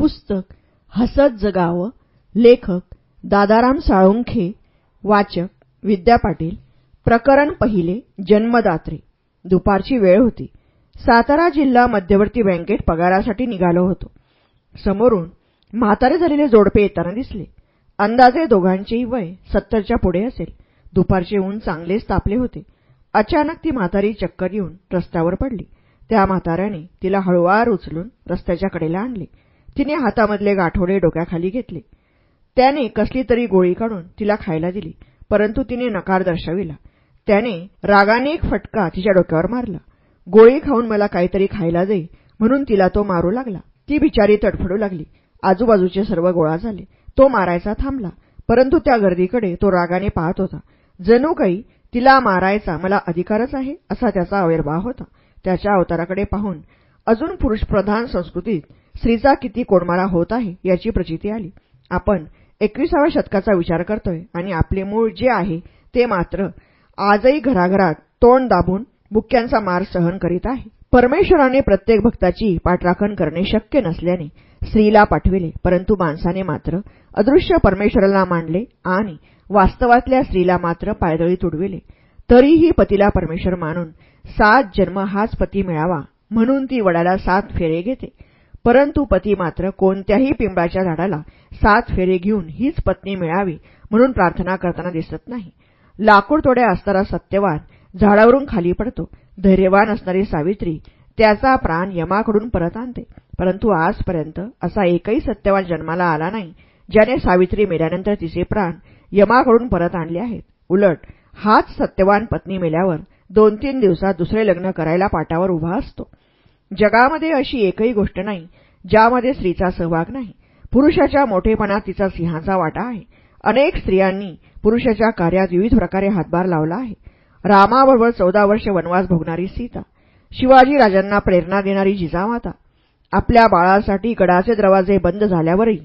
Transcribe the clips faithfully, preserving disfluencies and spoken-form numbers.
पुस्तक हसत जगावं. लेखक दादाराम साळुंखे. वाचक विद्या पाटील. प्रकरण पहिले. जन्मदात्री. दुपारची वेळ होती. सातारा जिल्हा मध्यवर्ती बँकेत पगारासाठी निघालो होतो. समोरून म्हातारे झालेले जोडपे येताना दिसले. अंदाजे दोघांचेही वय सत्तरच्या पुढे असेल. दुपारचे ऊन चांगलेच तापले होते. अचानक ती म्हातारी चक्कर येऊन रस्त्यावर पडली. त्या म्हाताऱ्याने तिला हळूवार उचलून रस्त्याच्या कडेला आणले. तिने हातामधले गाठोडे डोक्याखाली घेतले. त्याने कसली तरी गोळी काढून तिला खायला दिली, परंतु तिने नकार दर्शविला. त्याने रागाने एक फटका तिच्या डोक्यावर मारला. गोळी खाऊन मला काहीतरी खायला दे म्हणून तिला तो मारू लागला. ती बिचारी तडफडू लागली. आजूबाजूचे सर्व गोळा झाले. तो मारायचा थांबला, परंतु त्या गर्दीकडे तो रागाने पाहत होता. जणू काही तिला मारायचा मला अधिकारच आहे असा त्याचा आविर्भाव होता. त्याच्या अवताराकडे पाहून अजून पुरुषप्रधान संस्कृतीत स्त्रीचा किती कोडमारा होत आहे याची प्रचिती आली. आपण एकविसाव्या शतकाचा विचार करतोय आणि आपले मूळ जे आहे ते मात्र आजही घराघरात तोंड दाबून बुक्क्यांचा मार सहन करीत आहे. परमेश्वराने प्रत्येक भक्ताची पाठराखण करणे शक्य नसल्याने स्त्रीला पाठविले, परंतु माणसाने मात्र अदृश्य परमेश्वराला मानले आणि वास्तवातल्या स्त्रीला मात्र पायदळी तुडविले. तरीही पतीला परमेश्वर मानून सात जन्म हाच पती मिळावा म्हणून ती वडाला सात फेरे घेते, परंतु पती मात्र कोणत्याही पिंपळाच्या झाडाला सात फेरे घेऊन हीच पत्नी मिळावी म्हणून प्रार्थना करताना दिसत नाही. लाकूड तोड्या असणारा सत्यवान झाडावरून खाली पडतो. धैर्यवान असणारी सावित्री त्याचा प्राण यमाकडून परत आणते, परंतु आजपर्यंत असा एकही सत्यवान जन्माला आला नाही ज्याने सावित्री मेल्यानंतर तिचे प्राण यमाकडून परत आणले आहेत. उलट हाच सत्यवान पत्नी मेल्यावर दोन तीन दिवसात दुसरे लग्न करायला पाटावर उभा असतो. जगामध्ये अशी एकही गोष्ट नाही ज्यामध्ये स्त्रीचा सहभाग नाही. पुरुषाच्या मोठेपणात तिचा सिंहाचा वाटा आहे. अनेक स्त्रियांनी पुरुषाच्या कार्यात विविध प्रकारे हातभार लावला आहे. रामाबरोबर चौदा वर्ष वनवास भोगणारी सीता, शिवाजी राजांना प्रेरणा देणारी जिजामाता, आपल्या बाळासाठी कडाचे दरवाजे बंद झाल्यावरही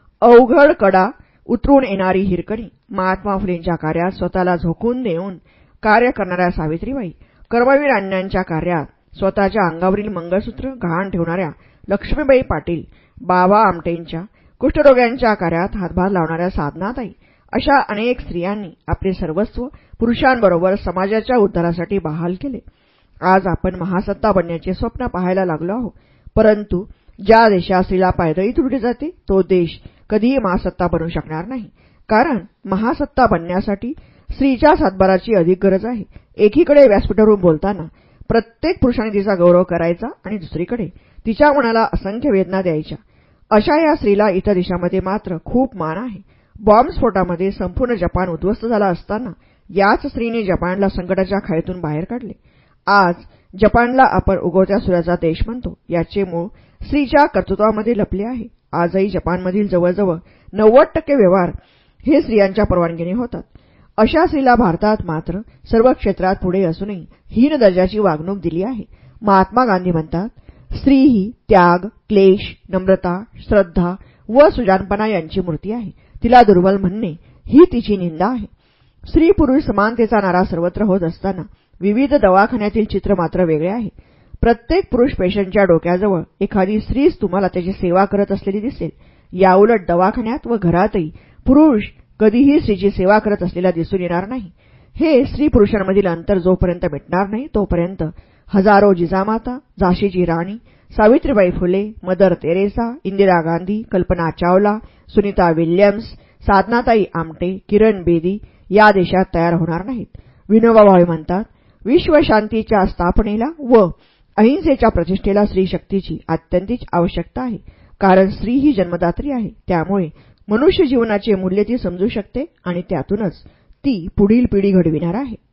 अवघड कडा उतरून येणारी हिरकणी, महात्मा फुलेंच्या कार्यात स्वतःला झोकून देऊन कार्य करणाऱ्या सावित्रीबाई, कर्मवीर अण्णांच्या कार्यात स्वतःच्या अंगावरील मंगळसूत्र गहाण ठेवणाऱ्या लक्ष्मीबाई पाटील, बाबा आमटेंच्या कुष्ठरोग्यांच्या कार्यात हातभार लावणाऱ्या साधनाताई, अशा अनेक स्त्रियांनी आपले सर्वस्व पुरुषांबरोबर समाजाच्या उद्धारासाठी बहाल केले. आज आपण महासत्ता बनण्याचे स्वप्न पाहायला लागलो आहोत, परंतु ज्या देशात स्त्रीला पायदळी तुडली जाते तो देश कधीही महासत्ता बनू शकणार नाही. कारण महासत्ता बनण्यासाठी स्त्रीच्या सातबाराची अधिक गरज आहे. एकीकडे व्यासपीठावरून बोलताना प्रत्येक पुरुषाने तिचा गौरव करायचा आणि दुसरीकडे तिच्या मनाला असंख्य वेदना द्यायच्या. अशा या स्त्रीला इतर देशामध्ये मात्र खूप मान आहे. बॉम्बस्फोटामध्ये संपूर्ण जपान उद्ध्वस्त झाला असताना याच स्त्रीने जपानला संकटाच्या खाईतून बाहेर काढले. आज जपानला आपण उगवत्या सूर्याचा देश म्हणतो. याचे मूळ स्त्रीच्या कर्तृत्वामध्ये लपले आहे. आजही जपानमधील जवळजवळ नव्वद टक्के व्यवहार हे स्त्रियांच्या परवानगीने होतात. अशा स्त्रीला भारतात मात्र सर्व क्षेत्रात पुढे असूनही हीन दर्जाची वागणूक दिली आहे. महात्मा गांधी म्हणतात, स्त्री ही त्याग, क्लेश, नम्रता, श्रद्धा व सुजानपणा यांची मूर्ती आहे. तिला दुर्बल म्हणणे ही तिची निंदा आहे. स्त्री पुरुष समानतेचा नारा सर्वत्र होत असताना विविध दवाखान्यातील चित्र मात्र वेगळे आहे. प्रत्येक पुरुष पेशंटच्या डोक्याजवळ एखादी स्त्रीच तुम्हाला त्याची सेवा करत असलेली दिसेल. याउलट दवाखान्यात व घरातही पुरुष कधीही स्त्रीची सेवा करत असलेला दिसून येणार नाही. हे स्त्री पुरुषांमधील अंतर जोपर्यंत मिटणार नाही तोपर्यंत हजारो जिजामाता, झाशीची राणी, Savitribai Phule, Mother Teresa, Indira Gandhi, Kalpana Chawla, Sunita Williams, Sadhanatai Amte, Kiran Bedi या देशात तयार होणार नाहीत. विनोबा भावे म्हणतात, विश्वशांतीच्या स्थापनेला व अहिंसेच्या प्रतिष्ठेला स्त्री शक्तीची अत्यंतिक आवश्यकता आहे. कारण स्त्री ही जन्मदात्री आहे. त्यामुळे मनुष्य जीवनाचे मूल्य ती समजू शकते आणि त्यातूनच ती पुढील पिढी घडविणार आहे.